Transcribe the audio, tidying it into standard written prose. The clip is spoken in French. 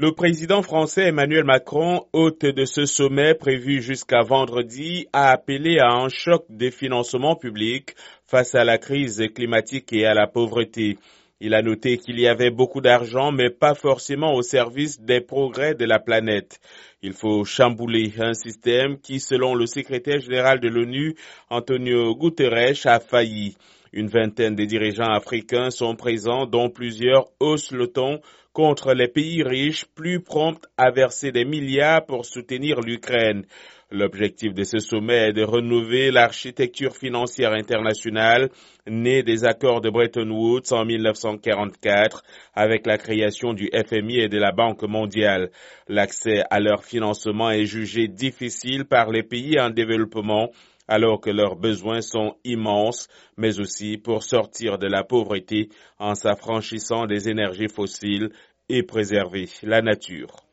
Le président français Emmanuel Macron, hôte de ce sommet prévu jusqu'à vendredi, a appelé à un choc de financement public face à la crise climatique et à la pauvreté. Il a noté qu'il y avait beaucoup d'argent, mais pas forcément au service des progrès de la planète. Il faut chambouler un système qui, selon le secrétaire général de l'ONU, Antonio Guterres, a failli. Une vingtaine de dirigeants africains sont présents, dont plusieurs haussent le ton contre les pays riches plus prompts à verser des milliards pour soutenir l'Ukraine. L'objectif de ce sommet est de renouveler l'architecture financière internationale née des accords de Bretton Woods en 1944 avec la création du FMI et de la Banque mondiale. L'accès à leur financement est jugé difficile par les pays en développement alors que leurs besoins sont immenses, mais aussi pour sortir de la pauvreté en s'affranchissant des énergies fossiles et préserver la nature.